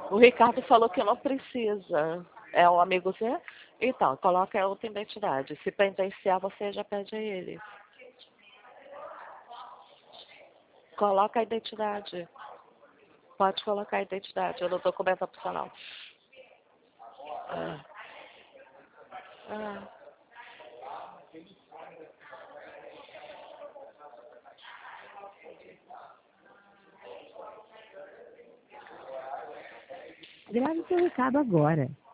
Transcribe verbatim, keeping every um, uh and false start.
O Ricardo falou que não precisa. É um amigo Zé? Então, coloca a outra identidade. Se pentenciar, você já pede a ele. Coloca a identidade. Pode colocar a identidade. Eu não documento opcional. Ah. Ah. Grave seu recado agora.